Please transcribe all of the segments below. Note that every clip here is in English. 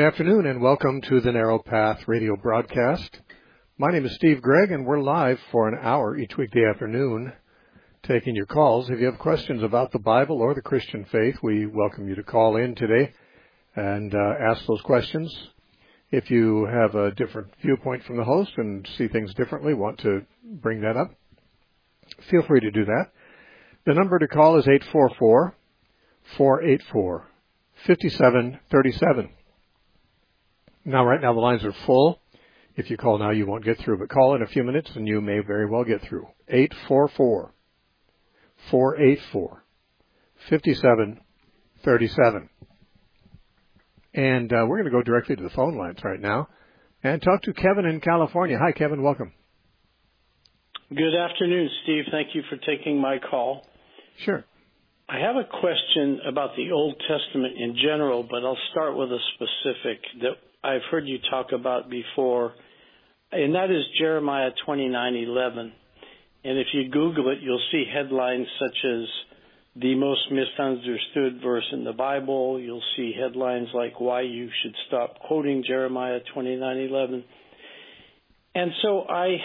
afternoon and welcome to the Narrow Path radio broadcast. My name is Steve Gregg and we're live for an hour each weekday afternoon taking your calls. If you have questions about the Bible or the Christian faith, we welcome you to call in today and ask those questions. If you have a different viewpoint from the host and see things differently, want to bring that up, feel free to do that. The number to call is 844-484-5737. Right now the lines are full. If you call now, you won't get through, but call in a few minutes and you may very well get through. 844-484-5737. And we're going to go directly to the phone lines right now and talk to Kevin in California. Hi, Kevin. Welcome. Good afternoon, Steve. Thank you for taking my call. Sure. I have a question about the Old Testament in general, but I'll start with a specific that I've heard you talk about before, and that is Jeremiah 29:11. And if you Google it, you'll see headlines such as the most misunderstood verse in the Bible. You'll see headlines like why you should stop quoting Jeremiah 29:11. And so I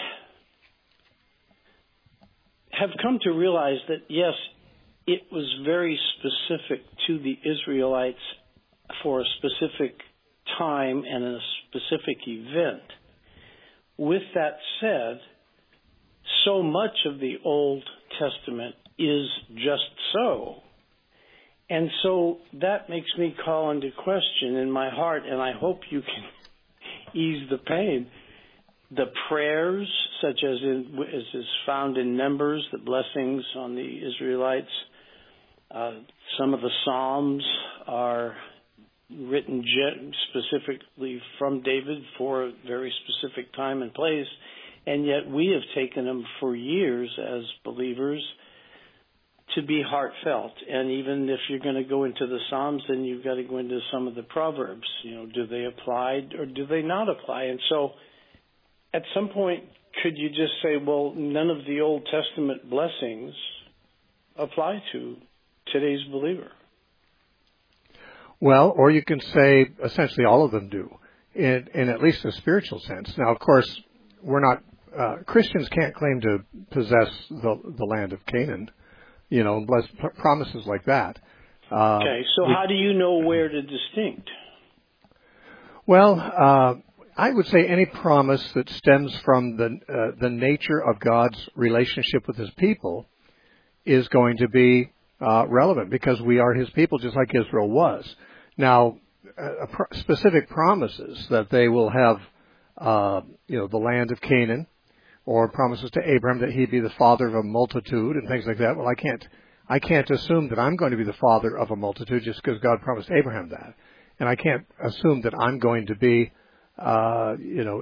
have come to realize that, yes, it was very specific to the Israelites for a specific time and in a specific event. With that said, so much of the Old Testament is just so. And so that makes me call into question in my heart, and I hope you can ease the pain, the prayers, such as is found in Numbers, the blessings on the Israelites. Some of the Psalms are written specifically from David for a very specific time and place, and yet we have taken them for years as believers to be heartfelt. And even if you're going to go into the Psalms, then you've got to go into some of the Proverbs. Do they apply or do they not apply? And so at some point, could you just say, well, none of the Old Testament blessings apply to today's believer? Well, or you can say essentially all of them do, in at least a spiritual sense. Now, of course, we're not Christians can't claim to possess the land of Canaan, promises like that. Okay, so how do you know where to distinct? Well, I would say any promise that stems from the nature of God's relationship with His people is going to be relevant because we are His people, just like Israel was. Now, specific promises that they will have, the land of Canaan, or promises to Abraham that he'd be the father of a multitude and things like that. Well, I can't assume that I'm going to be the father of a multitude just because God promised Abraham that, and I can't assume that I'm going to be, that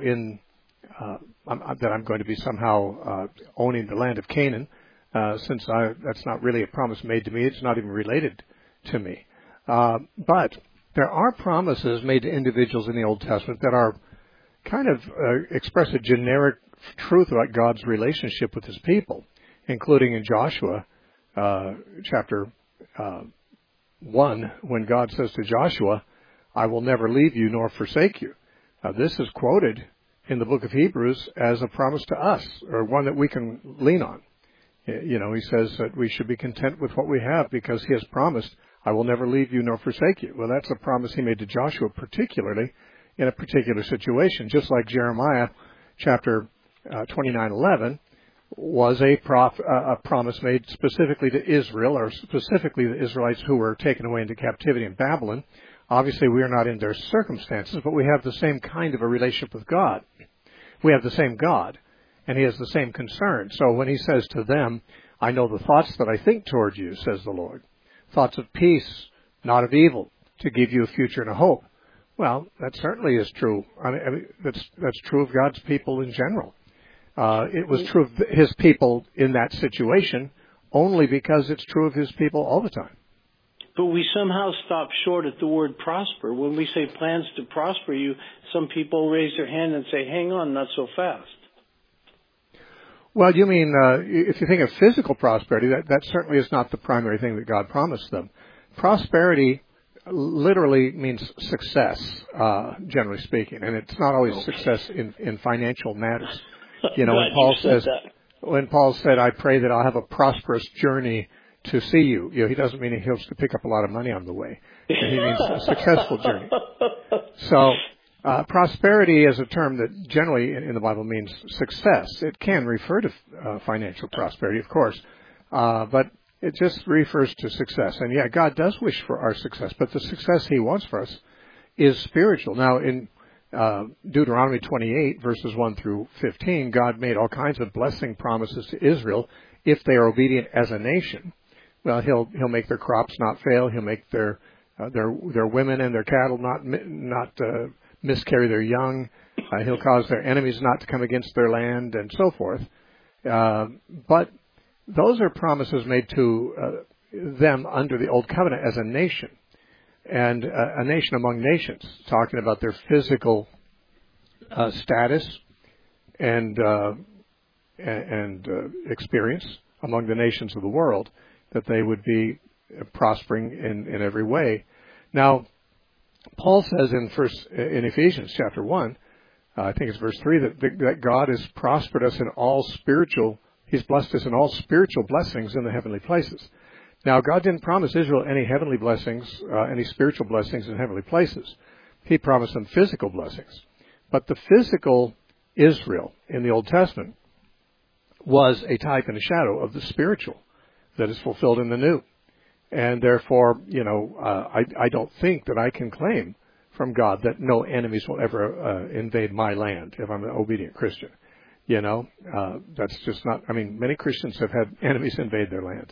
I'm going to be somehow owning the land of Canaan, since that's not really a promise made to me. It's not even related to me. But there are promises made to individuals in the Old Testament that are kind of express a generic truth about God's relationship with His people, including in Joshua chapter 1, when God says to Joshua, I will never leave you nor forsake you. This is quoted in the book of Hebrews as a promise to us, or one that we can lean on. He says that we should be content with what we have because He has promised, I will never leave you nor forsake you. Well, that's a promise He made to Joshua, particularly in a particular situation, just like Jeremiah chapter 29:11 was a promise made specifically to Israel, or specifically the Israelites who were taken away into captivity in Babylon. Obviously, we are not in their circumstances, but we have the same kind of a relationship with God. We have the same God, and He has the same concern. So when He says to them, I know the thoughts that I think toward you, says the Lord, thoughts of peace, not of evil, to give you a future and a hope. Well, that certainly is true. I mean, that's true of God's people in general. It was true of His people in that situation only because it's true of His people all the time. But we somehow stop short at the word prosper. When we say plans to prosper you, some people raise their hand and say, hang on, not so fast. Well, you mean, if you think of physical prosperity, that certainly is not the primary thing that God promised them. Prosperity literally means success, generally speaking, and it's not always success in financial matters. You know, when Paul said, "I pray that I'll have a prosperous journey to see you," he doesn't mean he hopes to pick up a lot of money on the way. He means a successful journey. So, prosperity is a term that generally in the Bible means success. It can refer to financial prosperity, of course, but it just refers to success. And yeah, God does wish for our success, but the success He wants for us is spiritual. Now, in Deuteronomy 28, verses 1 through 15, God made all kinds of blessing promises to Israel if they are obedient as a nation. Well, He'll make their crops not fail. He'll make their women and their cattle not miscarry their young. He'll cause their enemies not to come against their land, and so forth. But those are promises made to them under the Old Covenant as a nation, and a nation among nations, talking about their physical status and experience among the nations of the world, that they would be prospering in every way. Now, Paul says in Ephesians chapter 1, I think it's verse 3, that God has prospered us in all spiritual. He's blessed us in all spiritual blessings in the heavenly places. Now, God didn't promise Israel any heavenly blessings, any spiritual blessings in heavenly places. He promised them physical blessings. But the physical Israel in the Old Testament was a type and a shadow of the spiritual that is fulfilled in the New. And therefore, I don't think that I can claim from God that no enemies will ever invade my land if I'm an obedient Christian. That's just not, many Christians have had enemies invade their land.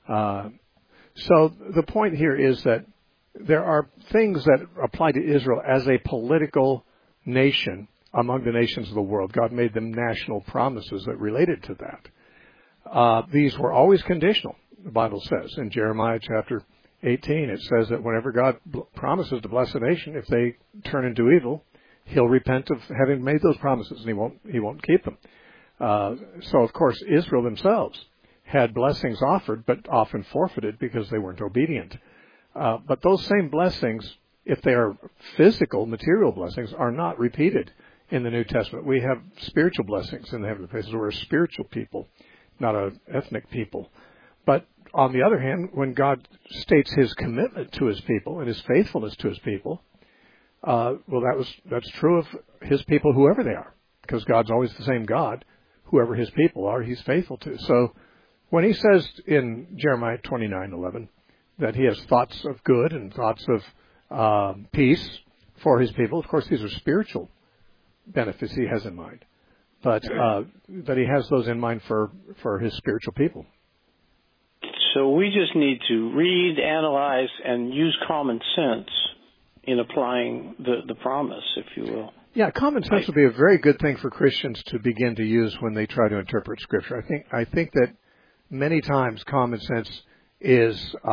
So the point here is that there are things that apply to Israel as a political nation among the nations of the world. God made them national promises that related to that. These were always conditional, the Bible says. In Jeremiah chapter 18, it says that whenever God promises to bless a nation, if they turn into evil, He'll repent of having made those promises, and He won't keep them. So, of course, Israel themselves had blessings offered, but often forfeited because they weren't obedient. But those same blessings, if they are physical, material blessings, are not repeated in the New Testament. We have spiritual blessings in the heavenly places. We're a spiritual people, not an ethnic people. But on the other hand, when God states His commitment to His people and His faithfulness to His people, that's true of His people, whoever they are, because God's always the same God. Whoever His people are, He's faithful to. So when He says in Jeremiah 29:11 that He has thoughts of good and thoughts of peace for His people, of course these are spiritual benefits He has in mind, but that He has those in mind for His spiritual people. So we just need to read, analyze, and use common sense in applying the promise, if you will. Yeah, common sense would be a very good thing for Christians to begin to use when they try to interpret Scripture. I think that many times common sense is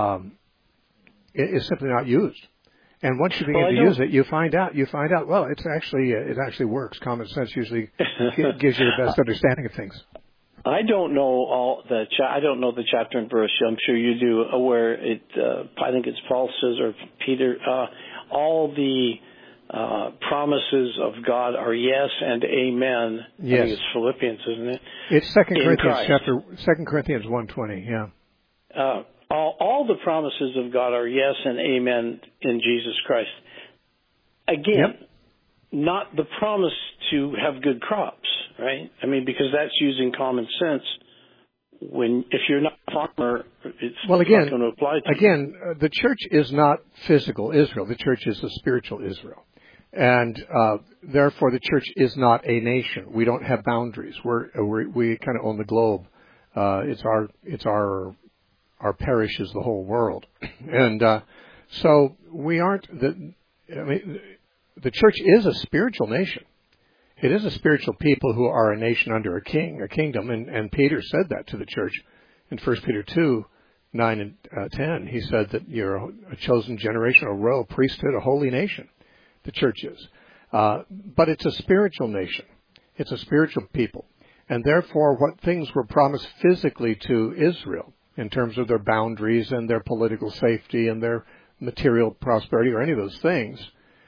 simply not used. And once you begin to use it, you find out. Well, it actually works. Common sense usually gives you the best understanding of things. I don't know I don't know the chapter and verse. I'm sure you do. Where it, I think it's Paul says or Peter. All the promises of God are yes and amen. Yes. I think it's Philippians, isn't it? It's 2 Corinthians 1:20. Yeah. All the promises of God are yes and amen in Jesus Christ. Again, not the promise to have good crops, right? Because that's using common sense. If you're not a farmer, it's not going to apply to you. The church is not physical Israel. The church is a spiritual Israel. And therefore, the church is not a nation. We don't have boundaries. We kind of own the globe. It's our parish is the whole world. And so we aren't the church is a spiritual nation. It is a spiritual people who are a nation under a king, a kingdom, and Peter said that to the church in 1 Peter 2:9 and 10. He said that you're a chosen generation, a royal priesthood, a holy nation. The church is. But it's a spiritual nation. It's a spiritual people. And therefore, what things were promised physically to Israel in terms of their boundaries and their political safety and their material prosperity or any of those things,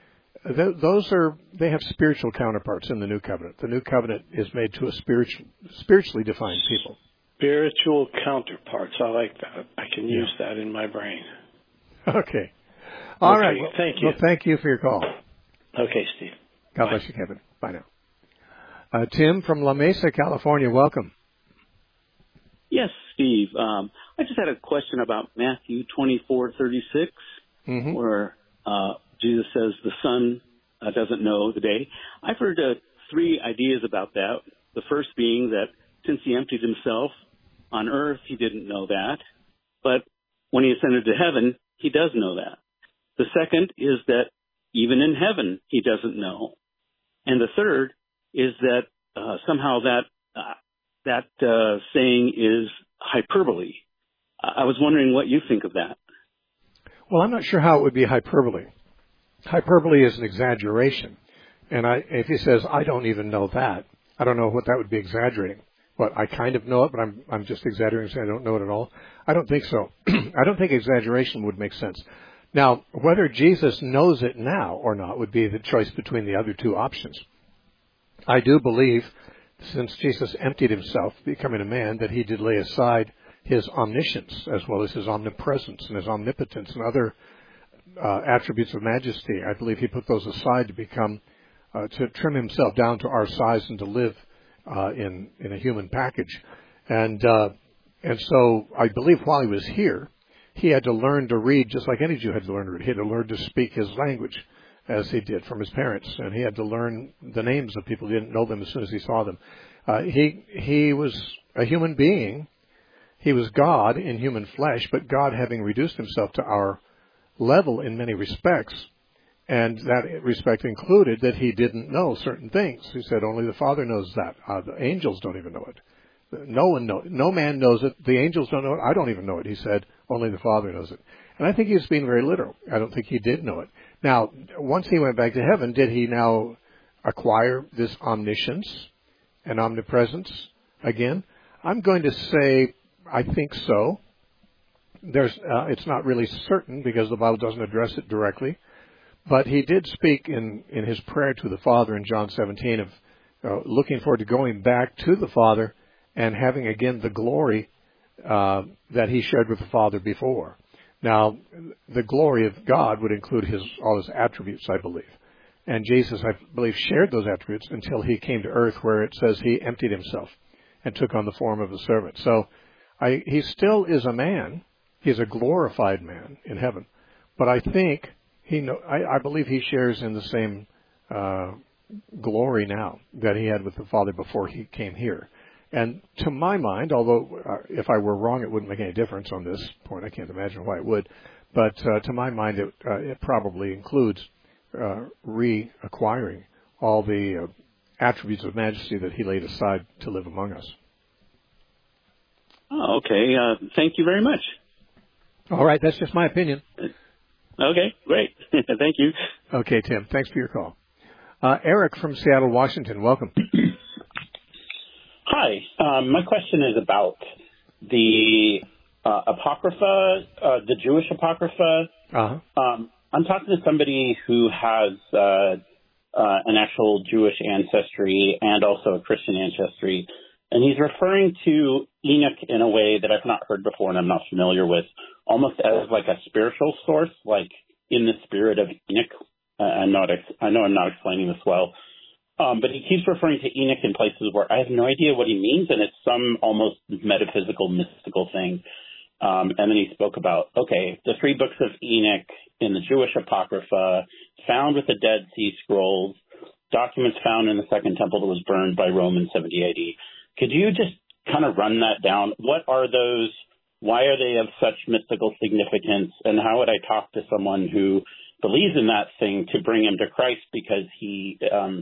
they have spiritual counterparts in the New Covenant. The New Covenant is made to a spiritually defined people. Spiritual counterparts. I like that. I can use that in my brain. Okay. All right. Well, thank you. Well, thank you for your call. Okay, Steve. God bless you, Kevin. Bye now. Tim from La Mesa, California. Welcome. Yes, Steve. I just had a question about Matthew 24:36, where Jesus says the Son doesn't know the day. I've heard three ideas about that. The first being that since he emptied himself on earth, he didn't know that. But when he ascended to heaven, he does know that. The second is that even in heaven, he doesn't know. And the third is that somehow that saying is hyperbole. I was wondering what you think of that. Well, I'm not sure how it would be hyperbole. Hyperbole is an exaggeration. And if he says, I don't even know that, I don't know what that would be exaggerating. What, I kind of know it, but I'm just exaggerating, saying I don't know it at all? I don't think so. I don't think exaggeration would make sense. Now, whether Jesus knows it now or not would be the choice between the other two options. I do believe, since Jesus emptied himself, becoming a man, that he did lay aside his omniscience as well as his omnipresence and his omnipotence and other attributes of majesty. I believe he put those aside to become, to trim himself down to our size and to live in a human package. And so I believe while he was here, he had to learn to read just like any Jew had to learn to read. He had to learn to speak his language as he did from his parents. And he had to learn the names of people. He didn't know them as soon as he saw them. He was a human being. He was God in human flesh, but God having reduced himself to our level in many respects. And that respect included that he didn't know certain things. He said only the Father knows that. The angels don't even know it. No man knows it. The angels don't know it. I don't even know it. He said only the Father knows it. And I think he was being very literal. I don't think he did know it. Now, once he went back to heaven, did he now acquire this omniscience and omnipresence again? I'm going to say I think so. It's not really certain because the Bible doesn't address it directly. But he did speak in his prayer to the Father in John 17 of looking forward to going back to the Father and having again the glory that he shared with the Father before. Now, the glory of God would include all his attributes, I believe. And Jesus, I believe, shared those attributes until he came to earth where it says he emptied himself and took on the form of a servant. So he still is a man. He's a glorified man in heaven. But I think I believe he shares in the same glory now that he had with the Father before he came here. And to my mind, although if I were wrong, it wouldn't make any difference on this point. I can't imagine why it would. But to my mind, it probably includes reacquiring all the attributes of majesty that he laid aside to live among us. Oh, okay. Thank you very much. All right. That's just my opinion. Okay, great. Thank you. Okay, Tim. Thanks for your call. Eric from Seattle, Washington. Welcome. Hi. My question is about the Apocrypha, the Jewish Apocrypha. Uh-huh. I'm talking to somebody who has an actual Jewish ancestry and also a Christian ancestry, and he's referring to Enoch in a way that I've not heard before and I'm not familiar with, almost as like a spiritual source, like in the spirit of Enoch. I know I'm not explaining this well. But he keeps referring to Enoch in places where I have no idea what he means, and it's some almost metaphysical, mystical thing. And then he spoke about, the 3 books of Enoch in the Jewish Apocrypha, found with the Dead Sea Scrolls, documents found in the Second Temple that was burned by Rome in 70 AD. Could you just kind of run that down? What are those? Why are they of such mystical significance? And how would I talk to someone who believes in that thing to bring him to Christ because he's trying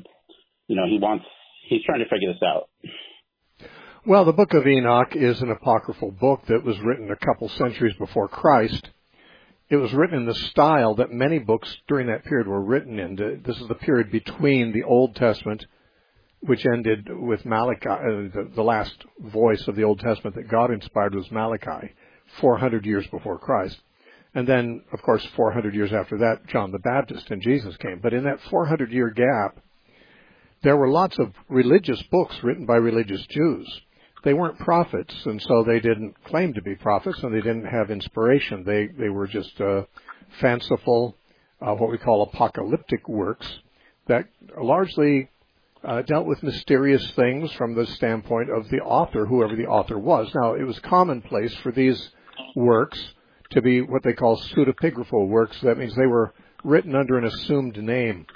to figure this out? Well, the book of Enoch is an apocryphal book that was written a couple centuries before Christ. It was written in the style that many books during that period were written in. This is the period between the Old Testament, which ended with Malachi. The last voice of the Old Testament that God inspired was Malachi, 400 years before Christ. And then, of course, 400 years after that, John the Baptist and Jesus came. But in that 400-year gap, there were lots of religious books written by religious Jews. They weren't prophets, and so they didn't claim to be prophets, and they didn't have inspiration. They were just fanciful, what we call apocalyptic works that largely dealt with mysterious things from the standpoint of the author, whoever the author was. Now, it was commonplace for these works to be what they call pseudepigraphal works. That means they were written under an assumed name.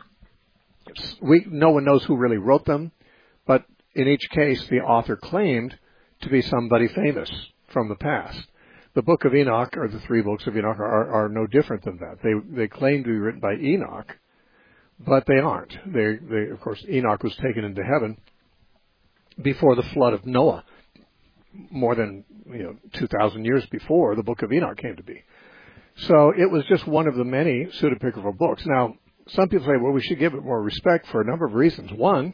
No one knows who really wrote them, but in each case, the author claimed to be somebody famous from the past. The Book of Enoch, or the 3 books of Enoch, are no different than that. They claim to be written by Enoch, but they aren't. Of course, Enoch was taken into heaven before the flood of Noah, more than 2,000 years before the Book of Enoch came to be. So it was just one of the many pseudepigraphal books. Now, some people say, well, we should give it more respect for a number of reasons. One,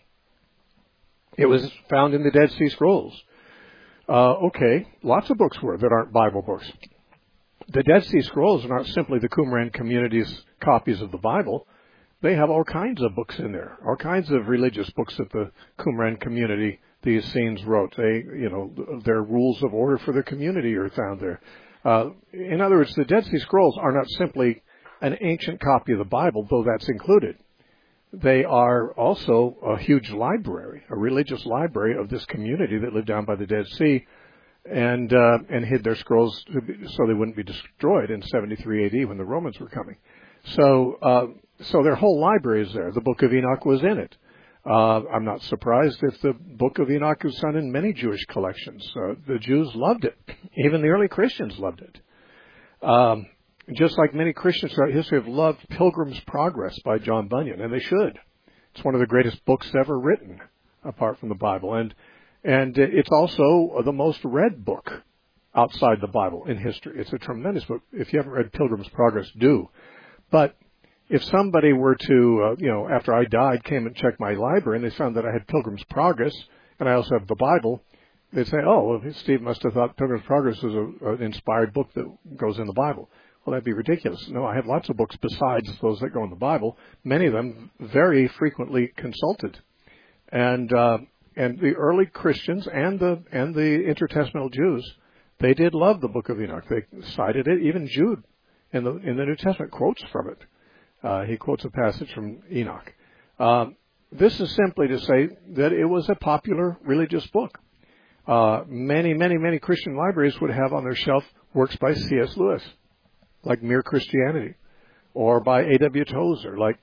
it was found in the Dead Sea Scrolls. Okay, lots of books were that aren't Bible books. The Dead Sea Scrolls are not simply the Qumran community's copies of the Bible. They have all kinds of books in there, all kinds of religious books that the Qumran community, the Essenes, wrote. Their rules of order for their community are found there. In other words, the Dead Sea Scrolls are not simply an ancient copy of the Bible, though that's included. They are also a huge library, a religious library of this community that lived down by the Dead Sea and hid their scrolls so they wouldn't be destroyed in 73 AD when the Romans were coming. So their whole library is there. The Book of Enoch was in it. I'm not surprised if the Book of Enoch is found in many Jewish collections. The Jews loved it. Even the early Christians loved it. Just like many Christians throughout history have loved Pilgrim's Progress by John Bunyan, and they should. It's one of the greatest books ever written, apart from the Bible. And it's also the most read book outside the Bible in history. It's a tremendous book. If you haven't read Pilgrim's Progress, do. But if somebody were to, after I died, came and checked my library, and they found that I had Pilgrim's Progress, and I also have the Bible, they'd say, oh, well, Steve must have thought Pilgrim's Progress was an inspired book that goes in the Bible. Well, that'd be ridiculous. No, I have lots of books besides those that go in the Bible, many of them very frequently consulted. And the early Christians and the intertestamental Jews, they did love the Book of Enoch. They cited it. Even Jude in the New Testament quotes from it. He quotes a passage from Enoch. This is simply to say that it was a popular religious book. Many Christian libraries would have on their shelf works by C.S. Lewis, like Mere Christianity, or by A.W. Tozer, like,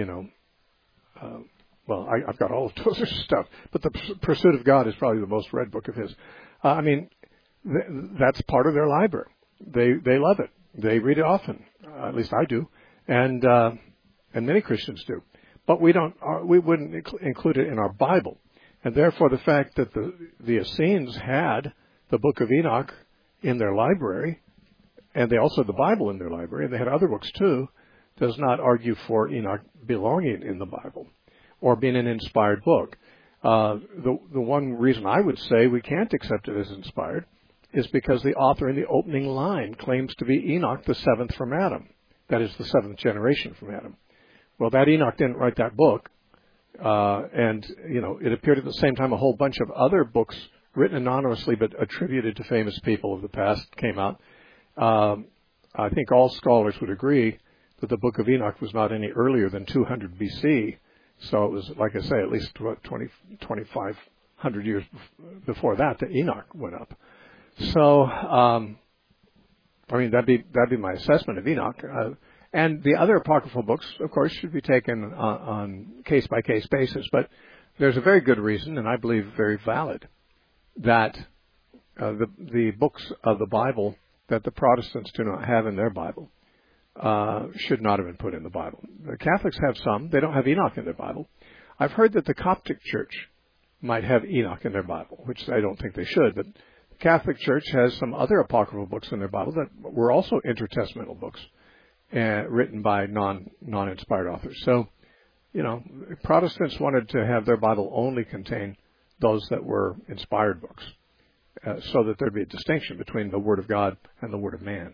I've got all of Tozer's stuff, but The Pursuit of God is probably the most read book of his. That's part of their library. They love it. They read it often. At least I do, and many Christians do. But we wouldn't include it in our Bible, and therefore the fact that the Essenes had the Book of Enoch in their library, and they also had the Bible in their library, and they had other books too, does not argue for Enoch belonging in the Bible or being an inspired book. The one reason I would say we can't accept it as inspired is because the author in the opening line claims to be Enoch, the seventh from Adam. That is the seventh generation from Adam. Well, that Enoch didn't write that book, and it appeared at the same time a whole bunch of other books written anonymously but attributed to famous people of the past came out. I think all scholars would agree that the Book of Enoch was not any earlier than 200 BC. So it was, like I say, at least 2,500 years before that Enoch went up. So, that'd be my assessment of Enoch. And the other apocryphal books, of course, should be taken on case-by-case basis. But there's a very good reason, and I believe very valid, that the books of the Bible that the Protestants do not have in their Bible should not have been put in the Bible. The Catholics have some. They don't have Enoch in their Bible. I've heard that the Coptic Church might have Enoch in their Bible, which I don't think they should. But the Catholic Church has some other apocryphal books in their Bible that were also intertestamental books written by non-inspired authors. So, Protestants wanted to have their Bible only contain those that were inspired books, so that there'd be a distinction between the Word of God and the Word of man.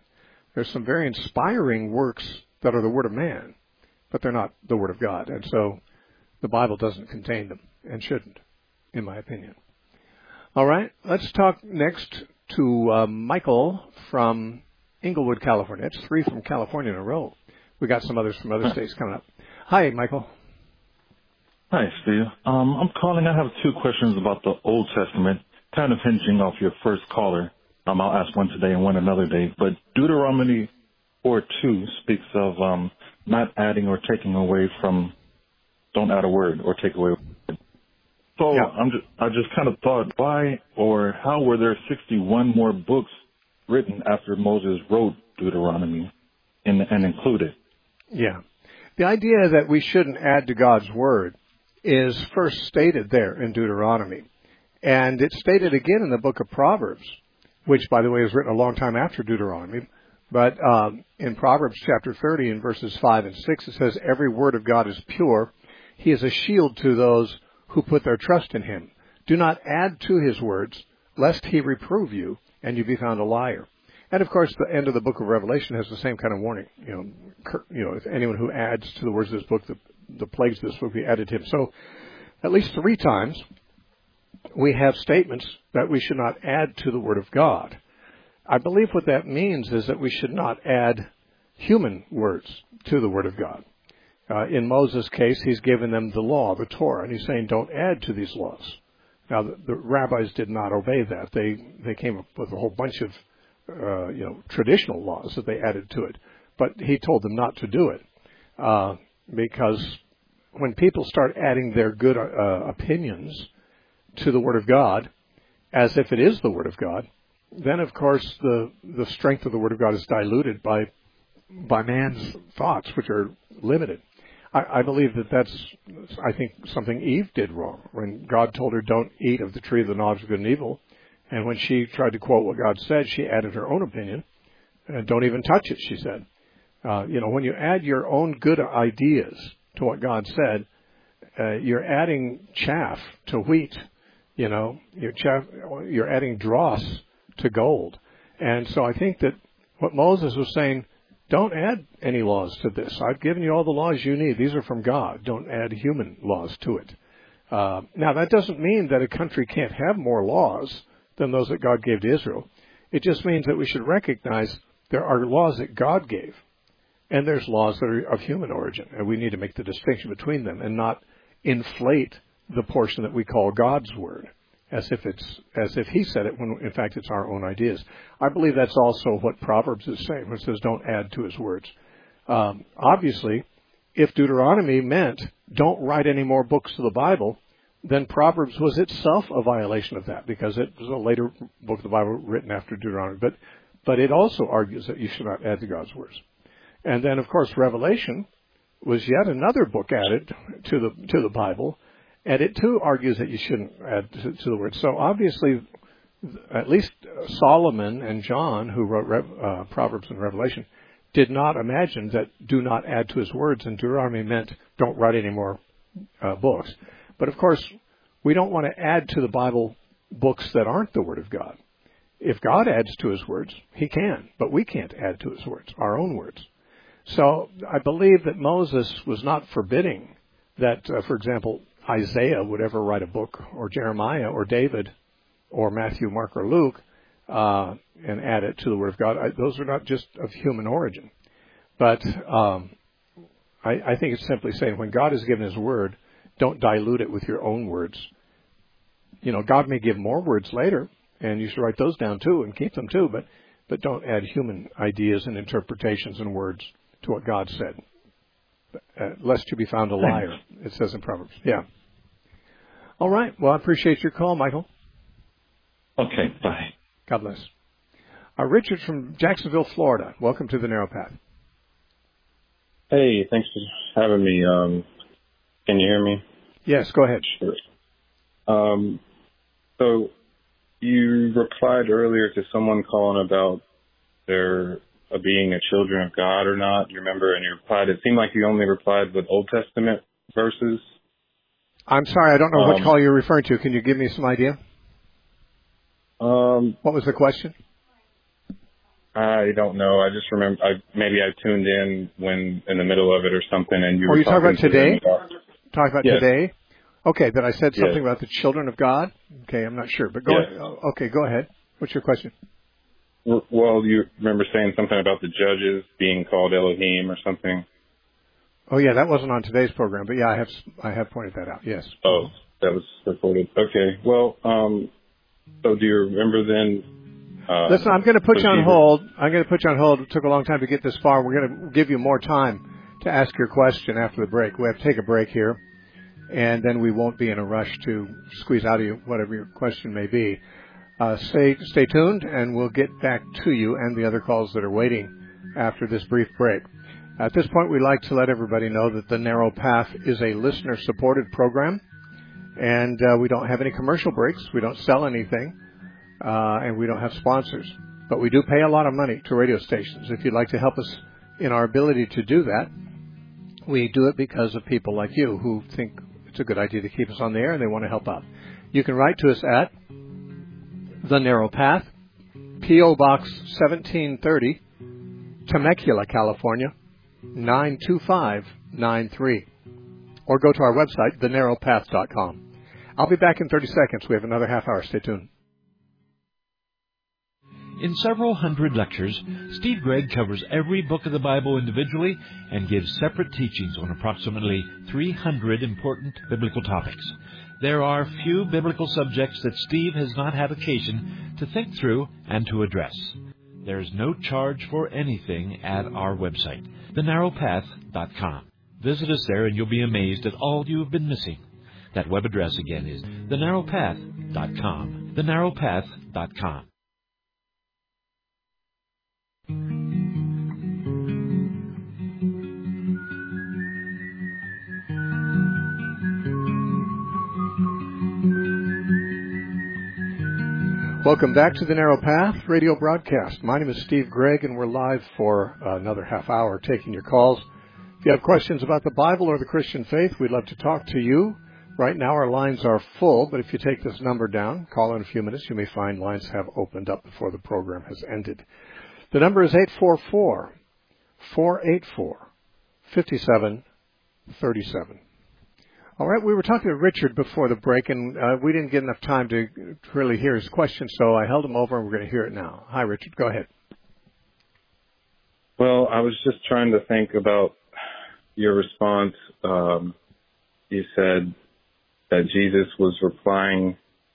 There's some very inspiring works that are the Word of man, but they're not the Word of God. And so the Bible doesn't contain them and shouldn't, in my opinion. All right, let's talk next to Michael from Inglewood, California. That's 3 from California in a row. We got some others from other states coming up. Hi, Michael. Hi, Steve. I'm calling. I have 2 questions about the Old Testament, kind of hinging off your first caller. I'll ask one today and one another day. But Deuteronomy 4:2 speaks of not adding or taking away from, don't add a word or take away a word. So yeah. I just kind of thought, why or how were there 61 more books written after Moses wrote Deuteronomy and included? Yeah. The idea that we shouldn't add to God's Word is first stated there in Deuteronomy. And it's stated again in the book of Proverbs, which, by the way, was written a long time after Deuteronomy. But in Proverbs chapter 30 in verses 5 and 6, it says, every word of God is pure. He is a shield to those who put their trust in him. Do not add to his words, lest he reprove you, and you be found a liar. And, of course, the end of the book of Revelation has the same kind of warning. You know, if anyone who adds to the words of this book, the plagues of this book will be added to him. So at least 3 times we have statements that we should not add to the Word of God. I believe what that means is that we should not add human words to the Word of God. In Moses' case, he's given them the law, the Torah, and he's saying don't add to these laws. Now, the rabbis did not obey that. They came up with a whole bunch of traditional laws that they added to it. But he told them not to do it because when people start adding their good opinions to the Word of God, as if it is the Word of God, then, of course, the strength of the Word of God is diluted by man's thoughts, which are limited. I believe that's, I think, something Eve did wrong. When God told her, don't eat of the tree of the knowledge of good and evil, and when she tried to quote what God said, she added her own opinion. Don't even touch it, she said. When you add your own good ideas to what God said, you're adding chaff to wheat. You're adding dross to gold. And so I think that what Moses was saying, don't add any laws to this. I've given you all the laws you need. These are from God. Don't add human laws to it. Now, that doesn't mean that a country can't have more laws than those that God gave to Israel. It just means that we should recognize there are laws that God gave, and there's laws that are of human origin, and we need to make the distinction between them and not inflate the portion that we call God's Word as if He said it, when in fact it's our own ideas. I believe that's also what Proverbs is saying when it says don't add to His words. Obviously, if Deuteronomy meant don't write any more books of the Bible, then Proverbs was itself a violation of that, because it was a later book of the Bible written after Deuteronomy. But it also argues that you should not add to God's words. And then, of course, Revelation was yet another book added to the Bible, and it too argues that you shouldn't add to the words. So obviously, at least Solomon and John, who wrote Proverbs and Revelation, did not imagine that do not add to his words, and Deuteronomy meant don't write any more books. But of course, we don't want to add to the Bible books that aren't the Word of God. If God adds to His words, He can, but we can't add to His words, our own words. So I believe that Moses was not forbidding that, for example, Isaiah would ever write a book, or Jeremiah, or David, or Matthew, Mark, or Luke, and add it to the Word of God. Those are not just of human origin. But I think it's simply saying when God has given His Word, don't dilute it with your own words. God may give more words later, and you should write those down too and keep them too, but don't add human ideas and interpretations and words to what God said, lest you be found a liar, it says in Proverbs. Yeah. All right. Well, I appreciate your call, Michael. Okay, bye. God bless. Richard from Jacksonville, Florida. Welcome to the Narrow Path. Hey, thanks for having me. Can you hear me? Yes, go ahead. Sure. So you replied earlier to someone calling about their being a children of God or not. You remember? And you replied. It seemed like you only replied with Old Testament verses. I'm sorry, I don't know what call you're referring to. Can you give me some idea? What was the question? I don't know. I just remember maybe I tuned in when in the middle of it or something, and you were you talking about today? Talking about yes. today? Okay, that I said something yes. about the children of God? Okay, I'm not sure, but go yes. ahead. Okay, go ahead. What's your question? Well, you remember saying something about the judges being called Elohim or something? Oh, yeah, that wasn't on today's program, but yeah, I have pointed that out, yes. Oh, that was recorded. Okay, well, so do you remember then? Listen, I'm going to put you on hold. It took a long time to get this far. We're going to give you more time to ask your question after the break. We have to take a break here, and then we won't be in a rush to squeeze out of you whatever your question may be. Stay tuned, and we'll get back to you and the other calls that are waiting after this brief break. At this point, we'd like to let everybody know that The Narrow Path is a listener-supported program, and we don't have any commercial breaks. We don't sell anything, and we don't have sponsors. But we do pay a lot of money to radio stations. If you'd like to help us in our ability to do that, we do it because of people like you who think it's a good idea to keep us on the air and they want to help out. You can write to us at The Narrow Path, P.O. Box 1730, Temecula, California, 92593. Or go to our website, thenarrowpath.com. I'll be back in 30 seconds. We have another half hour. Stay tuned. In several hundred lectures, Steve Gregg covers every book of the Bible individually and gives separate teachings on approximately 300 important biblical topics. There are few biblical subjects that Steve has not had occasion to think through and to address. There is no charge for anything at our website, thenarrowpath.com. Visit us there and you'll be amazed at all you have been missing. That web address again is thenarrowpath.com. thenarrowpath.com. Welcome back to the Narrow Path radio broadcast. My name is Steve Gregg, and we're live for another half hour taking your calls. If you have questions about the Bible or the Christian faith, we'd love to talk to you. Right now our lines are full, but if you take this number down, call in a few minutes, you may find lines have opened up before the program has ended. The number is 844-484-5737. All right, we were talking to Richard before the break, and we didn't get enough time to really hear his question, so I held him over, and we're going to hear it now. Hi, Richard. Go ahead. Well, I was just trying to think about your response. You said that Jesus was replying.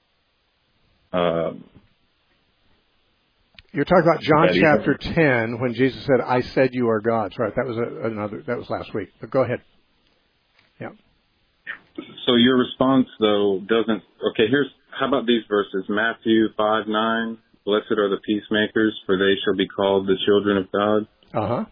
You're talking about John chapter 10 when Jesus said, "I said you are gods." Right? That was that was last week. But go ahead. Yeah. So your response though doesn't. Okay, how about these verses? Matthew 5:9. Blessed are the peacemakers, for they shall be called the children of God. Uh-huh.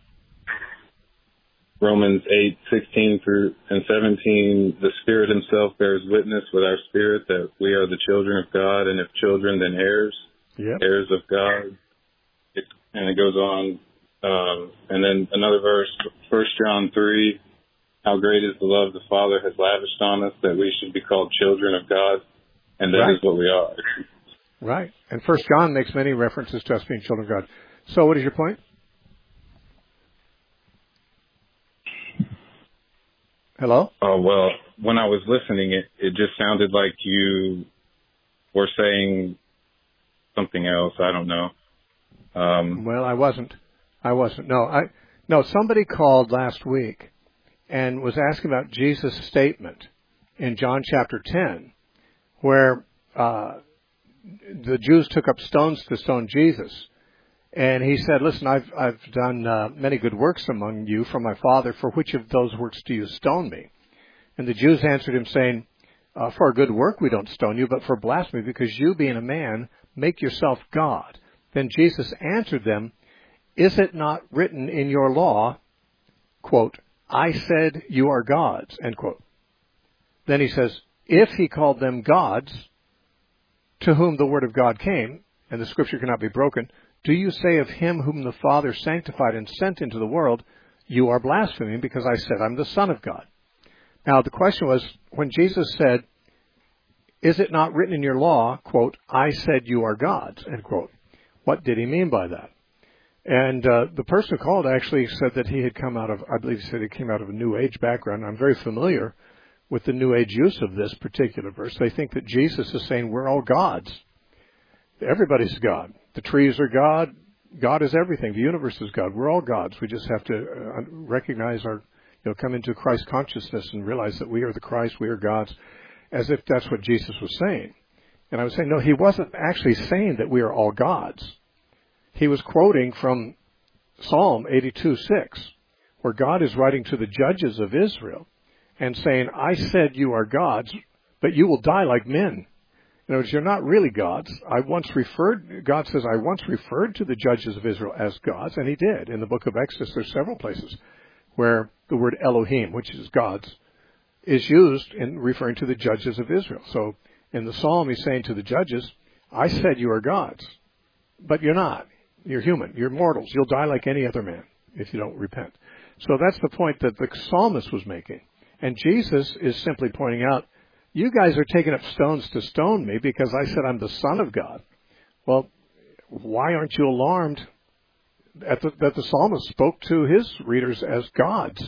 Romans 8:16 through and 17. The Spirit Himself bears witness with our spirit that we are the children of God, and if children, then heirs, heirs of God. And it goes on. And then another verse, 1 John 3. How great is the love the Father has lavished on us that we should be called children of God, and that is what we are. Right. And 1 John makes many references to us being children of God. So what is your point? Hello? Oh, well, when I was listening, it just sounded like you were saying something else. I don't know. Well, I wasn't. No, somebody called last week and was asking about Jesus' statement in John chapter 10, where the Jews took up stones to stone Jesus. And he said, listen, I've done many good works among you from my Father. For which of those works do you stone me? And the Jews answered him, saying, for a good work we don't stone you, but for blasphemy, because you, being a man, make yourself God. Then Jesus answered them, is it not written in your law, quote, I said you are gods, end quote. Then he says, if he called them gods, to whom the word of God came, and the scripture cannot be broken, do you say of him whom the Father sanctified and sent into the world, you are blaspheming because I said I'm the Son of God? Now the question was, when Jesus said, is it not written in your law, quote, I said you are gods, end quote, what did he mean by that? And the person who called actually said that he had come out of, I believe he said he came out of a New Age background. I'm very familiar with the New Age use of this particular verse. They think that Jesus is saying we're all gods. Everybody's God. The trees are God. God is everything. The universe is God. We're all gods. We just have to recognize come into Christ consciousness and realize that we are the Christ, we are gods, as if that's what Jesus was saying. And I was saying, no, he wasn't actually saying that we are all gods. He was quoting from Psalm 82:6, where God is writing to the judges of Israel and saying, I said you are gods, but you will die like men. In other words, you're not really gods. God says, I once referred to the judges of Israel as gods, and he did. In the book of Exodus, there's several places where the word Elohim, which is gods, is used in referring to the judges of Israel. So in the Psalm, he's saying to the judges, I said you are gods, but you're not. You're human. You're mortals. You'll die like any other man if you don't repent. So that's the point that the psalmist was making. And Jesus is simply pointing out, you guys are taking up stones to stone me because I said I'm the Son of God. Well, why aren't you alarmed that the psalmist spoke to his readers as gods?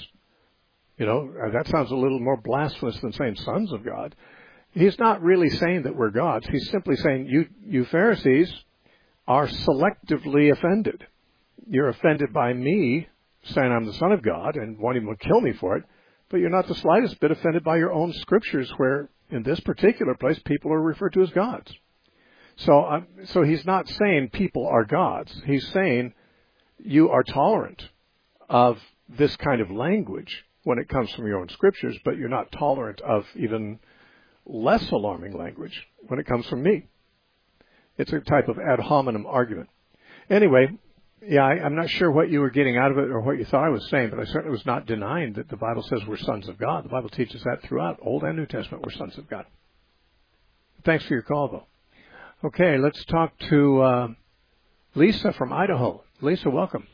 That sounds a little more blasphemous than saying sons of God. He's not really saying that we're gods. He's simply saying you Pharisees are selectively offended. You're offended by me saying I'm the Son of God and wanting to kill me for it, but you're not the slightest bit offended by your own scriptures where, in this particular place, people are referred to as gods. So he's not saying people are gods. He's saying you are tolerant of this kind of language when it comes from your own scriptures, but you're not tolerant of even less alarming language when it comes from me. It's a type of ad hominem argument. Anyway, I'm not sure what you were getting out of it or what you thought I was saying, but I certainly was not denying that the Bible says we're sons of God. The Bible teaches that throughout Old and New Testament, we're sons of God. Thanks for your call, though. Okay, let's talk to Lisa from Idaho. Lisa, welcome.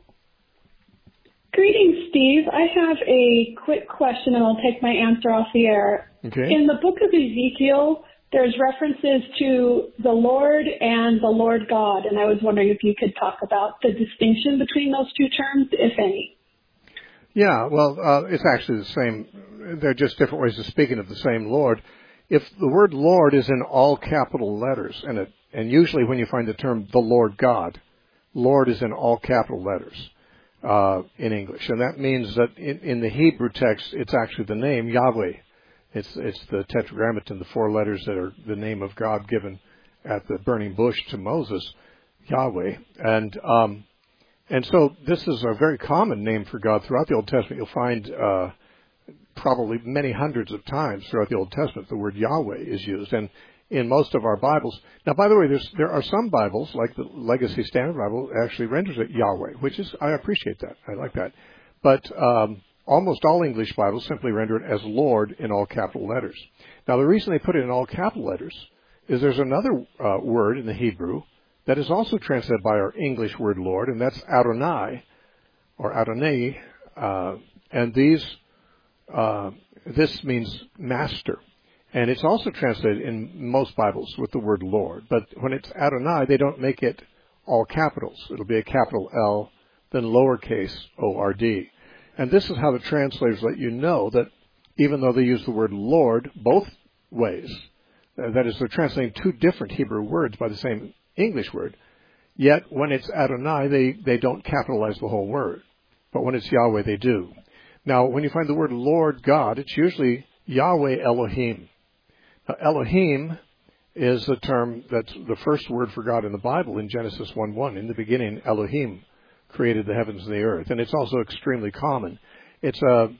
Greetings, Steve. I have a quick question, and I'll take my answer off the air. Okay. In the book of Ezekiel, there's references to the Lord and the Lord God, and I was wondering if you could talk about the distinction between those two terms, if any. Yeah, well, it's actually the same. They're just different ways of speaking of the same Lord. If the word Lord is in all capital letters, and usually when you find the term the Lord God, Lord is in all capital letters in English. And that means that in the Hebrew text, it's actually the name Yahweh. It's the tetragrammaton, the four letters that are the name of God given at the burning bush to Moses, Yahweh. And so this is a very common name for God throughout the Old Testament. You'll find probably many hundreds of times throughout the Old Testament the word Yahweh is used. And in most of our Bibles, now by the way, there are some Bibles, like the Legacy Standard Bible, actually renders it Yahweh, which is, I appreciate that. I like that. But almost all English Bibles simply render it as Lord in all capital letters. Now, the reason they put it in all capital letters is there's another word in the Hebrew that is also translated by our English word Lord, and that's Adonai, or Adonai, and this means master. And it's also translated in most Bibles with the word Lord. But when it's Adonai, they don't make it all capitals. It'll be a capital L, then lowercase O-R-D. And this is how the translators let you know that even though they use the word Lord both ways, that is, they're translating two different Hebrew words by the same English word, yet when it's Adonai, they don't capitalize the whole word. But when it's Yahweh, they do. Now, when you find the word Lord God, it's usually Yahweh Elohim. Now, Elohim is the term that's the first word for God in the Bible in Genesis 1:1. In the beginning, Elohim created the heavens and the earth, and it's also extremely common. It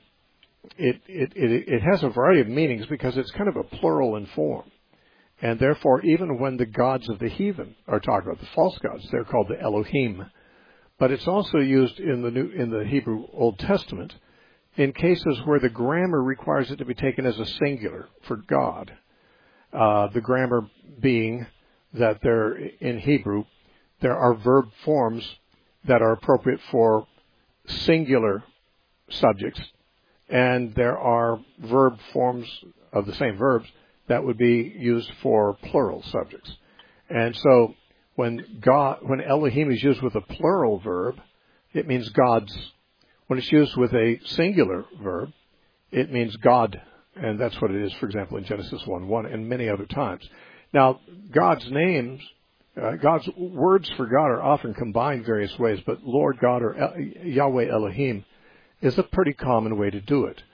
has a variety of meanings because it's kind of a plural in form, and therefore, even when the gods of the heathen are talked about, the false gods, they're called the Elohim. But it's also used in the Hebrew Old Testament in cases where the grammar requires it to be taken as a singular for God. The grammar being that in Hebrew, there are verb forms that are appropriate for singular subjects, and there are verb forms of the same verbs that would be used for plural subjects. And so when Elohim is used with a plural verb, it means gods. When it's used with a singular verb, it means God. And that's what it is, for example, in Genesis 1:1 and many other times. Now, God's names, God's words for God are often combined various ways, but Lord God or Yahweh Elohim is a pretty common way to do it.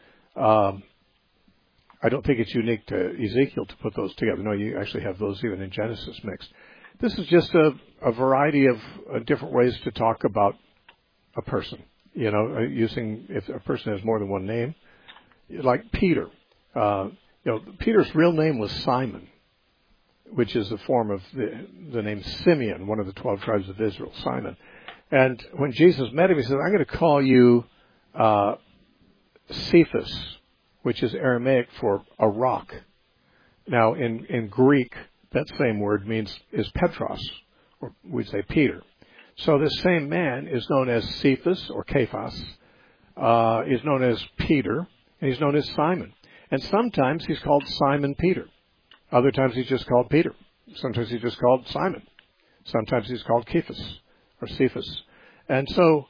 I don't think it's unique to Ezekiel to put those together. No, you actually have those even in Genesis mixed. This is just a variety of different ways to talk about a person. Using, if a person has more than one name, like Peter. Peter's real name was Simon, which is a form of the name Simeon, one of the 12 tribes of Israel, Simon. And when Jesus met him, he said, I'm going to call you Cephas, which is Aramaic for a rock. Now, in Greek, that same word is Petros, or we'd say Peter. So this same man is known as Cephas, or Cephas, is known as Peter, and he's known as Simon. And sometimes he's called Simon Peter. Other times he's just called Peter. Sometimes he's just called Simon. Sometimes he's called Cephas, or Cephas. And so,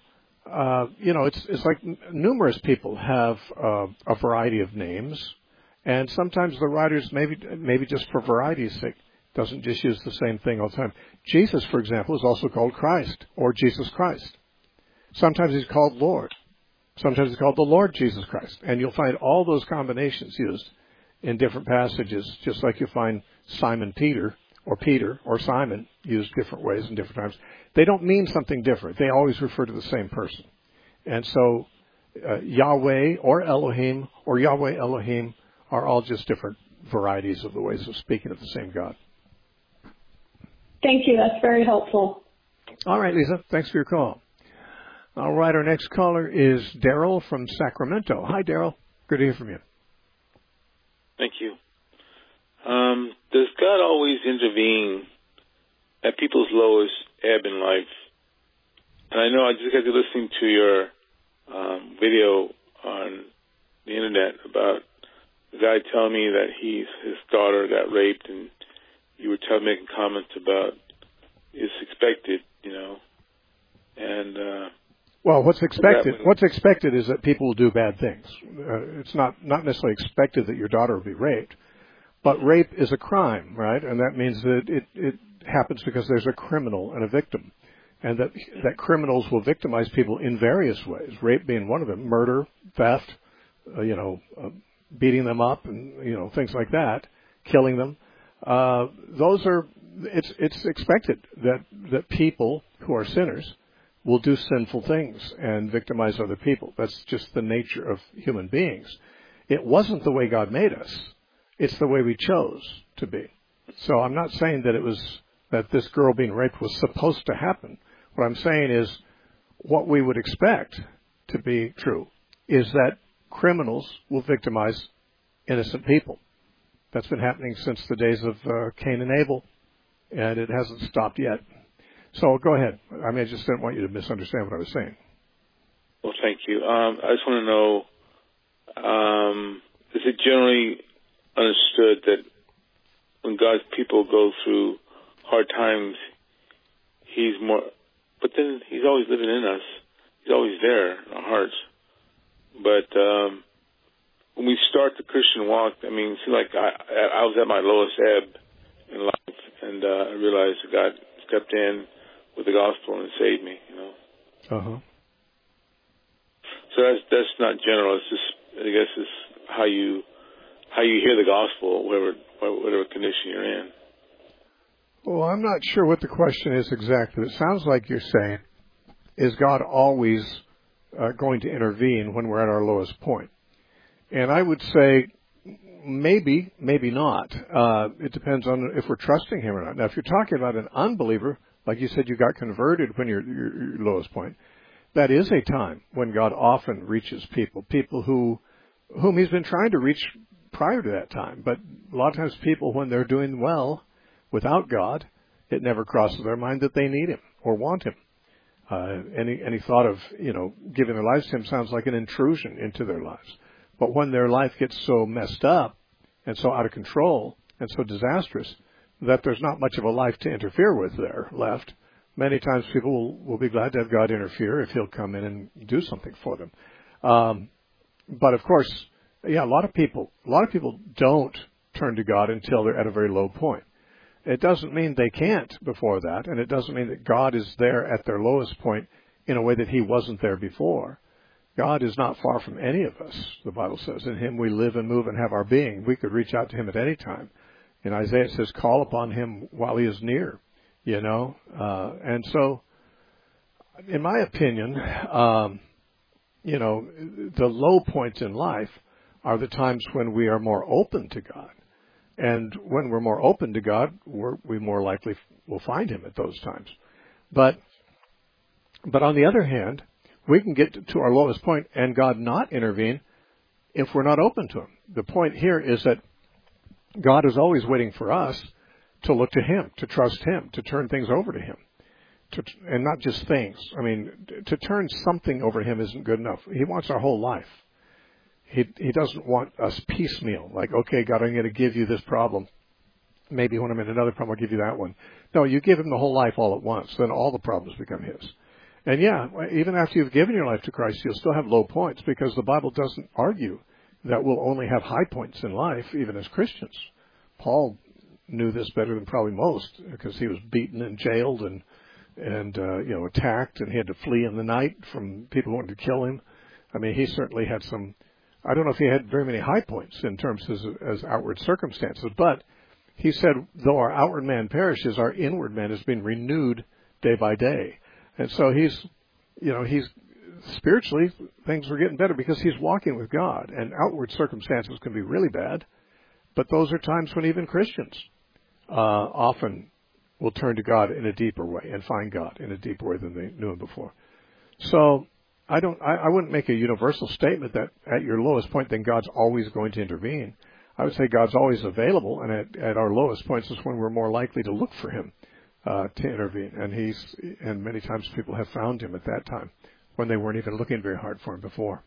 it's like numerous people have a variety of names, and sometimes the writers, maybe just for variety's sake, doesn't just use the same thing all the time. Jesus, for example, is also called Christ, or Jesus Christ. Sometimes he's called Lord. Sometimes he's called the Lord Jesus Christ. And you'll find all those combinations used in different passages, just like you find Simon Peter or Simon used different ways and different times. They don't mean something different. They always refer to the same person. And so Yahweh or Elohim or Yahweh Elohim are all just different varieties of the ways of speaking of the same God. Thank you. That's very helpful. All right, Lisa. Thanks for your call. All right, our next caller is Daryl from Sacramento. Hi, Daryl. Good to hear from you. Thank you. Does God always intervene at people's lowest ebb in life? And I know I just got to listening to your video on the internet about the guy telling me that his daughter got raped, and you were making comments about it's expected, and well, what's expected is that people will do bad things. It's not necessarily expected that your daughter will be raped, but rape is a crime, right? And that means that it happens because there's a criminal and a victim, and that criminals will victimize people in various ways. Rape being one of them, murder, theft, beating them up, and things like that, killing them. It's expected that people who are sinners will do sinful things and victimize other people. That's just the nature of human beings. It wasn't the way God made us. It's the way we chose to be. So I'm not saying that this girl being raped was supposed to happen. What I'm saying is what we would expect to be true is that criminals will victimize innocent people. That's been happening since the days of Cain and Abel, and it hasn't stopped yet. So go ahead. I just didn't want you to misunderstand what I was saying. Well, thank you. I just want to know, is it generally understood that when God's people go through hard times, but then he's always living in us. He's always there in our hearts. But when we start the Christian walk, it seems like I was at my lowest ebb in life, and I realized that God stepped in with the gospel and saved me. Uh-huh. So that's not general. It's just, I guess, it's how you hear the gospel, whatever condition you're in. Well, I'm not sure what the question is exactly. It sounds like you're saying, is God always going to intervene when we're at our lowest point? And I would say maybe not. It depends on if we're trusting him or not. Now, if you're talking about an unbeliever, like you said, you got converted when you're your lowest point, that is a time when God often reaches people whom he's been trying to reach prior to that time. But a lot of times people, when they're doing well without God, it never crosses their mind that they need him or want him. Any thought of, giving their lives to him sounds like an intrusion into their lives. But when their life gets so messed up and so out of control and so disastrous, that there's not much of a life to interfere with there left. Many times people will be glad to have God interfere if he'll come in and do something for them. But of course, yeah, a lot of people don't turn to God until they're at a very low point. It doesn't mean they can't before that, and it doesn't mean that God is there at their lowest point in a way that he wasn't there before. God is not far from any of us, the Bible says. In him we live and move and have our being. We could reach out to him at any time. In Isaiah it says, call upon him while he is near, you know. And so, in my opinion, you know, the low points in life are the times when we are more open to God. And when we're more open to God, we more likely will find him at those times. But on the other hand, we can get to our lowest point and God not intervene if we're not open to him. The point here is that God is always waiting for us to look to him, to trust him, to turn things over to him. And not just things. I mean, to turn something over to him isn't good enough. He wants our whole life. He doesn't want us piecemeal, like, okay, God, I'm going to give you this problem. Maybe when I'm in another problem, I'll give you that one. No, you give him the whole life all at once. Then all the problems become his. And yeah, even after you've given your life to Christ, you'll still have low points because the Bible doesn't argue that we'll only have high points in life, even as Christians. Paul knew this better than probably most because he was beaten and jailed and you know, attacked, and he had to flee in the night from people who wanted to kill him. I mean, he certainly had some. I don't know if he had very many high points in terms as outward circumstances, but he said, though our outward man perishes, our inward man is being renewed day by day. And so he's spiritually, things were getting better because he's walking with God, and outward circumstances can be really bad, but those are times when even Christians often will turn to God in a deeper way and find God in a deeper way than they knew him before. So I wouldn't make a universal statement that at your lowest point, then God's always going to intervene. I would say God's always available, and at our lowest points is when we're more likely to look for him to intervene. And many times people have found him at that time when they weren't even looking very hard for him before.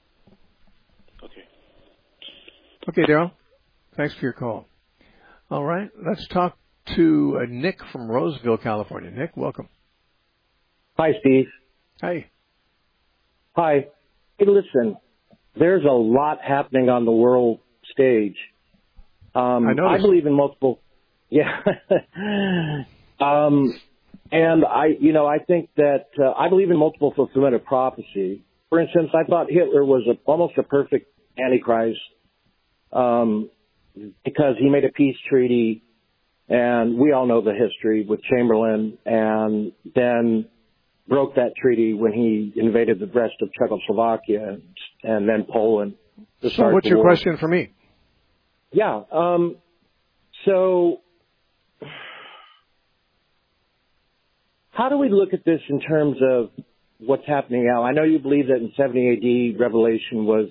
Okay, Daryl. Thanks for your call. All right, let's talk to Nick from Roseville, California. Nick, welcome. Hi, Steve. Hey. Hi. Hey, listen, there's a lot happening on the world stage. I believe in multiple. Yeah. And I think that I believe in multiple fulfillment of prophecy. For instance, I thought Hitler was almost a perfect Antichrist because he made a peace treaty, and we all know the history with Chamberlain, and then broke that treaty when he invaded the rest of Czechoslovakia and then Poland. So what's your question for me? Yeah. So how do we look at this in terms of what's happening now? I know you believe that in 70 AD, Revelation was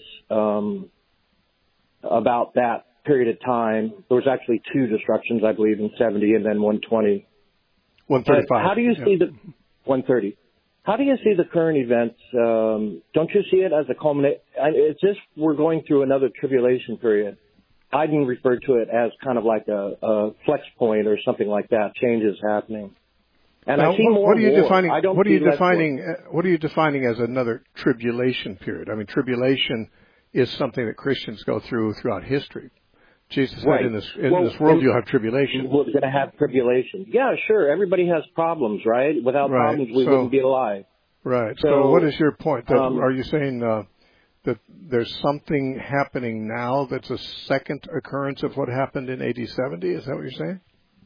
about that period of time. There was actually two destructions, I believe, in 70 and then 120. 135. But how do you see the 130? How do you see the current events? Don't you see it as a culmination? It's just we're going through another tribulation period. Biden referred to it as kind of like a flex point or something like that. Change is happening. And now, I see more. What are you defining? What are you defining as another tribulation period? I mean, tribulation is something that Christians go through throughout history. Jesus said, in this world you'll have tribulation. We're going to have tribulation. Yeah, sure. Everybody has problems, right? Without problems, we wouldn't be alive. Right. So what is your point? Are you saying that there's something happening now that's a second occurrence of what happened in AD 70? Is that what you're saying?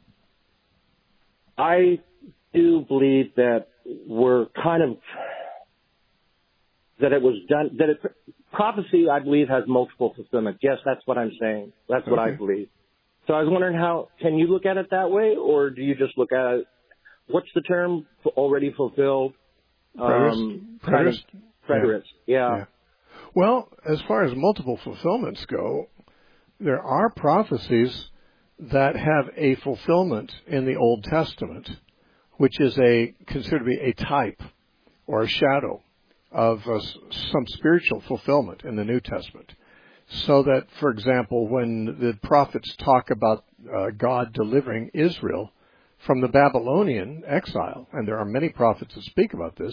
I do believe that we're kind of that it was done. Prophecy, I believe, has multiple fulfillments. Yes, that's what I'm saying. That's what I believe. So I was wondering can you look at it that way, or do you just look at what's the term, already fulfilled? Preterist. Preterist. Yeah. Well, as far as multiple fulfillments go, there are prophecies that have a fulfillment in the Old Testament, which is considered to be a type or a shadow of some spiritual fulfillment in the New Testament. So that, for example, when the prophets talk about God delivering Israel from the Babylonian exile, and there are many prophets that speak about this,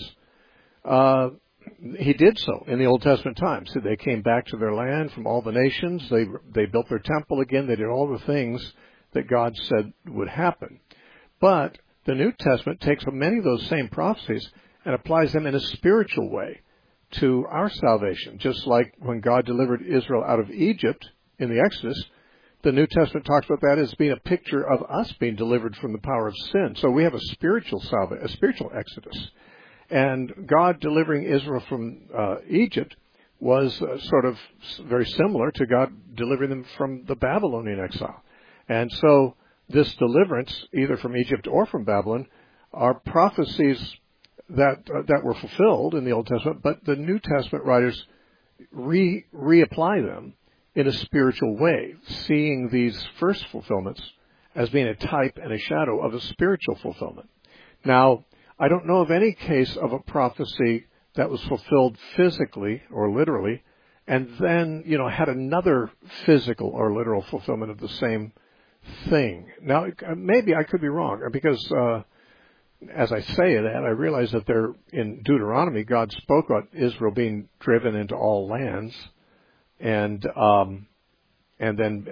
he did so in the Old Testament times. So they came back to their land from all the nations. They built their temple again. They did all the things that God said would happen. But the New Testament takes many of those same prophecies and applies them in a spiritual way to our salvation. Just like when God delivered Israel out of Egypt in the Exodus, the New Testament talks about that as being a picture of us being delivered from the power of sin. So we have a spiritual salvation, a spiritual Exodus. And God delivering Israel from Egypt was sort of very similar to God delivering them from the Babylonian exile. And so this deliverance, either from Egypt or from Babylon, are prophecies that were fulfilled in the Old Testament, but the New Testament writers reapply them in a spiritual way, seeing these first fulfillments as being a type and a shadow of a spiritual fulfillment. Now, I don't know of any case of a prophecy that was fulfilled physically or literally, and then, had another physical or literal fulfillment of the same thing. Now, maybe I could be wrong, because as I say that, I realize that in Deuteronomy, God spoke about Israel being driven into all lands, and then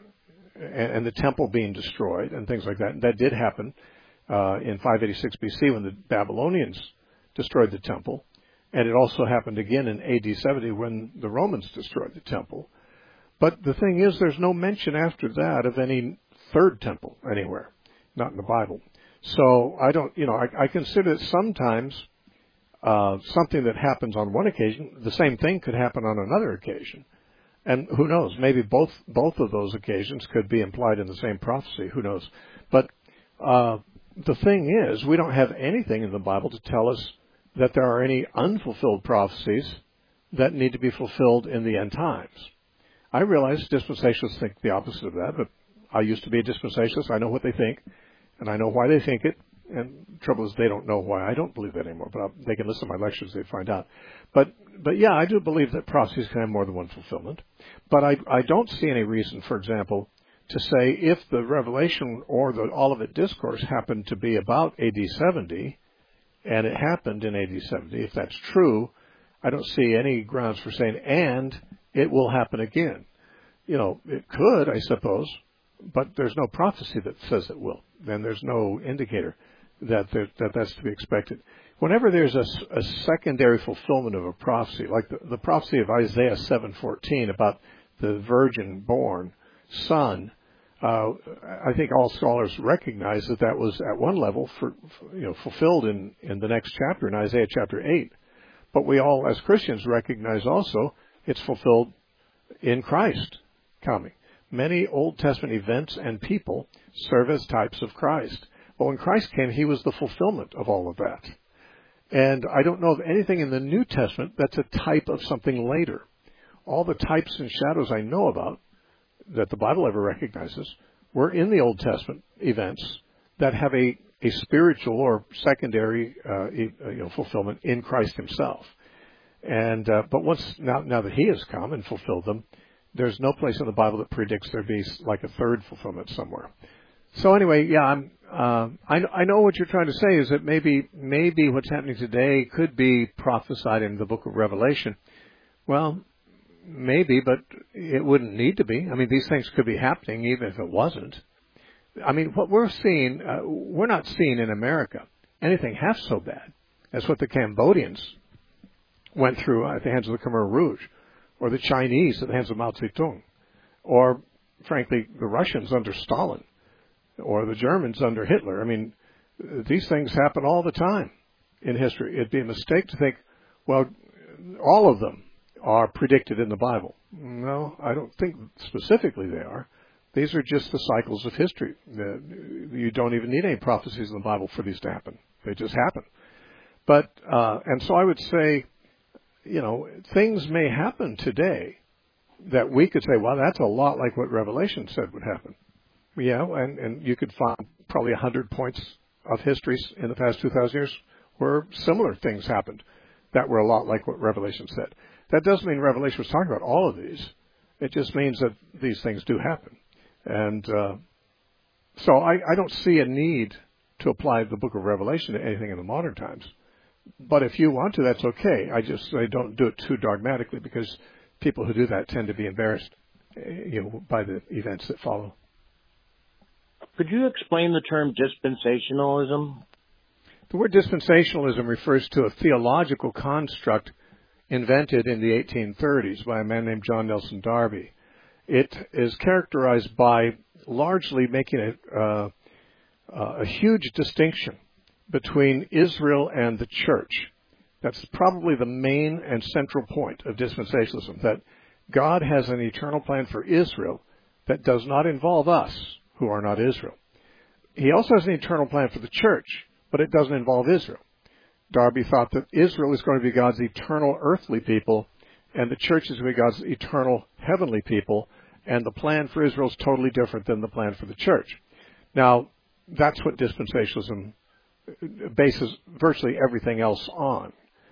the temple being destroyed and things like that. And that did happen in 586 BC when the Babylonians destroyed the temple, and it also happened again in AD 70 when the Romans destroyed the temple. But the thing is, there's no mention after that of any third temple anywhere, not in the Bible. So I consider that sometimes something that happens on one occasion, the same thing could happen on another occasion. And who knows, maybe both of those occasions could be implied in the same prophecy, who knows. But the thing is, we don't have anything in the Bible to tell us that there are any unfulfilled prophecies that need to be fulfilled in the end times. I realize dispensationalists think the opposite of that, but I used to be a dispensationalist. I know what they think, and I know why they think it. And the trouble is, they don't know why I don't believe that anymore. But they can listen to my lectures; they find out. But yeah, I do believe that prophecies can have more than one fulfillment. But I don't see any reason, for example, to say if the Revelation or the Olivet Discourse happened to be about AD 70, and it happened in AD 70, if that's true, I don't see any grounds for saying, and it will happen again. It could, I suppose, but there's no prophecy that says it will. Then there's no indicator that that's to be expected. Whenever there's a secondary fulfillment of a prophecy, like the prophecy of Isaiah 7:14 about the virgin-born son, I think all scholars recognize that was at one level fulfilled in the next chapter, in Isaiah chapter 8. But we all, as Christians, recognize also it's fulfilled in Christ coming. Many Old Testament events and people serve as types of Christ. But when Christ came, he was the fulfillment of all of that. And I don't know of anything in the New Testament that's a type of something later. All the types and shadows I know about that the Bible ever recognizes were in the Old Testament events that have a spiritual or secondary fulfillment in Christ himself. And but now that he has come and fulfilled them, there's no place in the Bible that predicts there'd be like a third fulfillment somewhere. So anyway, yeah, I know what you're trying to say is that maybe what's happening today could be prophesied in the book of Revelation. Well, maybe, but it wouldn't need to be. I mean, these things could be happening even if it wasn't. I mean, what we're seeing, we're not seeing in America anything half so bad as what the Cambodians went through at the hands of the Khmer Rouge, or the Chinese at the hands of Mao Zedong, or, frankly, the Russians under Stalin, or the Germans under Hitler. I mean, these things happen all the time in history. It'd be a mistake to think, well, all of them are predicted in the Bible. No, I don't think specifically they are. These are just the cycles of history. You don't even need any prophecies in the Bible for these to happen. They just happen. But, and so I would say, things may happen today that we could say, well, that's a lot like what Revelation said would happen. Yeah, and you could find probably 100 points of history in the past 2,000 years where similar things happened that were a lot like what Revelation said. That doesn't mean Revelation was talking about all of these. It just means that these things do happen. And So I don't see a need to apply the book of Revelation to anything in the modern times. But if you want to, that's okay. I don't do it too dogmatically, because people who do that tend to be embarrassed, by the events that follow. Could you explain the term dispensationalism? The word dispensationalism refers to a theological construct invented in the 1830s by a man named John Nelson Darby. It is characterized by largely making a huge distinction between Israel and the church. That's probably the main and central point of dispensationalism, that God has an eternal plan for Israel that does not involve us, who are not Israel. He also has an eternal plan for the church, but it doesn't involve Israel. Darby thought that Israel is going to be God's eternal earthly people, and the church is going to be God's eternal heavenly people, and the plan for Israel is totally different than the plan for the church. Now, that's what dispensationalism bases virtually everything else on.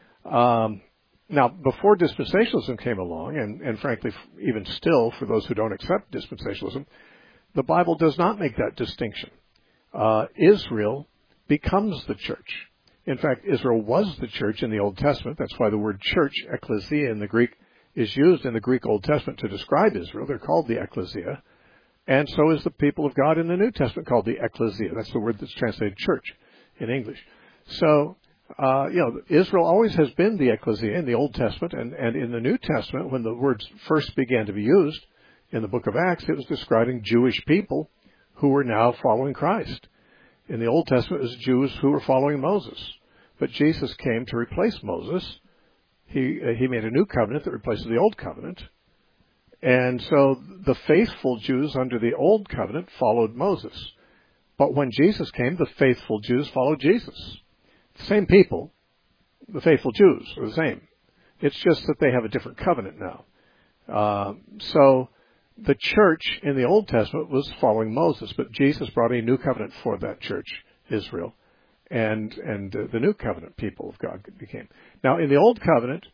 Now, before dispensationalism came along, and frankly, even still, for those who don't accept dispensationalism, the Bible does not make that distinction. Israel becomes the church. In fact, Israel was the church in the Old Testament. That's why the word church, ecclesia in the Greek, is used in the Greek Old Testament to describe Israel. They're called the ecclesia. And so is the people of God in the New Testament called the ecclesia. That's the word that's translated church in English. So, Israel always has been the ecclesia in the Old Testament, and in the New Testament, when the words first began to be used in the book of Acts, it was describing Jewish people who were now following Christ. In the Old Testament, it was Jews who were following Moses. But Jesus came to replace Moses. He made a new covenant that replaces the old covenant. And so the faithful Jews under the old covenant followed Moses. But when Jesus came, the faithful Jews followed Jesus. The same people, the faithful Jews, are the same. It's just that they have a different covenant now. So the church in the Old Testament was following Moses, but Jesus brought a new covenant for that church, Israel, and the new covenant people of God became. Now, in the Old Covenant,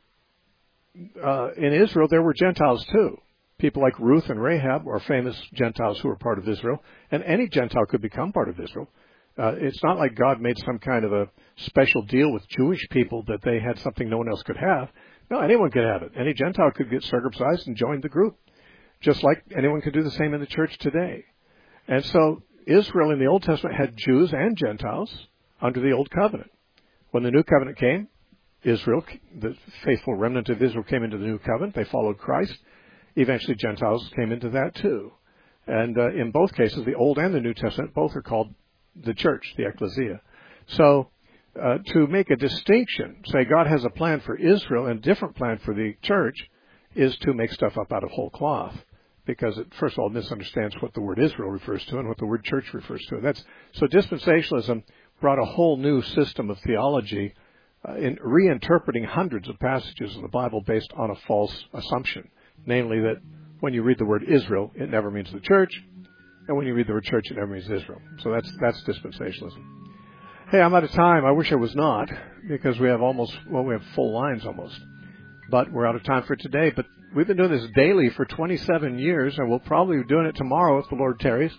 in Israel, there were Gentiles too. People like Ruth and Rahab are famous Gentiles who were part of Israel, and any Gentile could become part of Israel. It's not like God made some kind of a special deal with Jewish people that they had something no one else could have. No, anyone could have it. Any Gentile could get circumcised and join the group, just like anyone could do the same in the church today. And so Israel in the Old Testament had Jews and Gentiles under the Old Covenant. When the New Covenant came, Israel, the faithful remnant of Israel, came into the New Covenant. They followed Christ. Eventually Gentiles came into that too. And in both cases, the Old and the New Testament, both are called the church, the ecclesia. So to make a distinction, say God has a plan for Israel and a different plan for the church, is to make stuff up out of whole cloth, because it, first of all, misunderstands what the word Israel refers to and what the word church refers to. So dispensationalism brought a whole new system of theology in reinterpreting hundreds of passages in the Bible based on a false assumption, namely that when you read the word Israel, it never means the church, and when you read the word church, it never means Israel. So that's dispensationalism. Hey, I'm out of time. I wish I was not, because we have full lines almost. But we're out of time for today. But we've been doing this daily for 27 years, and we'll probably be doing it tomorrow if the Lord tarries.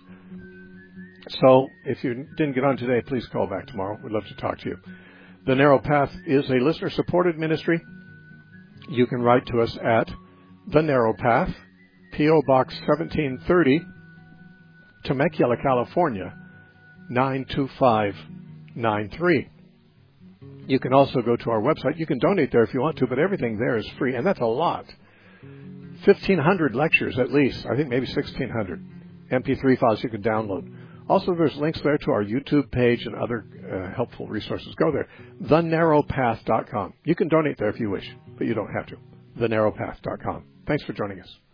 So if you didn't get on today, please call back tomorrow. We'd love to talk to you. The Narrow Path is a listener-supported ministry. You can write to us at The Narrow Path, P.O. Box 1730, Temecula, California, 92593. You can also go to our website. You can donate there if you want to, but everything there is free, and that's a lot. 1,500 lectures at least. I think maybe 1,600 MP3 files you can download. Also, there's links there to our YouTube page and other helpful resources. Go there. TheNarrowPath.com. You can donate there if you wish, but you don't have to. TheNarrowPath.com. Thanks for joining us.